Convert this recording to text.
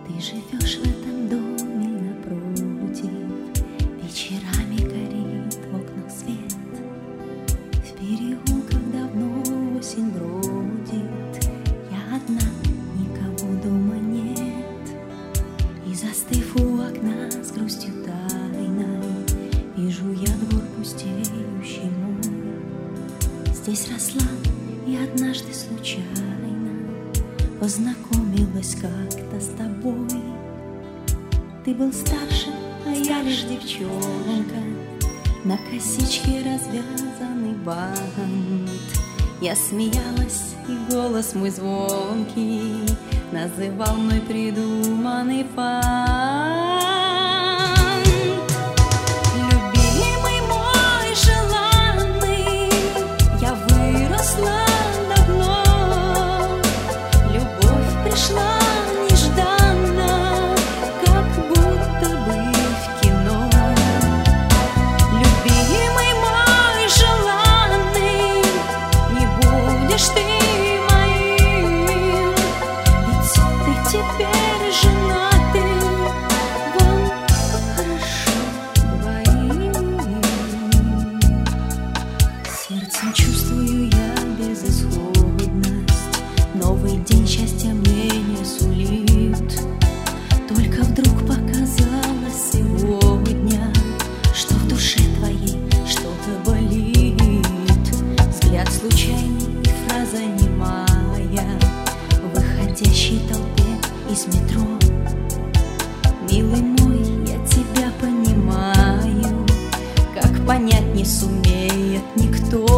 Ты живешь в этом доме напротив, вечерами горит в окнах свет. В переулках давно осень бродит, я одна, никого дома нет. И застыв у окна с грустью тайной, вижу я двор пустеющий мой. Здесь росла и однажды случайно познакомилась как-то с тобой. Ты был старше, а я лишь девчонка, на косичке развязанный бант. Я смеялась, и голос мой звонкий называл мой придуманный фант. Любимый мой желанный, я выросла давно, любовь пришла нежданно, как будто бы в кино. Любимый мой желанный, не будешь ты моим, ведь ты теперь женатый, вам хорошо двоим. Сердцем чувствую я безысходность, новый день счастья мне не сулит. Только вдруг показалось сегодня, что в душе твоей что-то болит. Взгляд случайный и фраза немая в выходящей толпе из метро. Милый мой, я тебя понимаю, как понять не сумеет никто.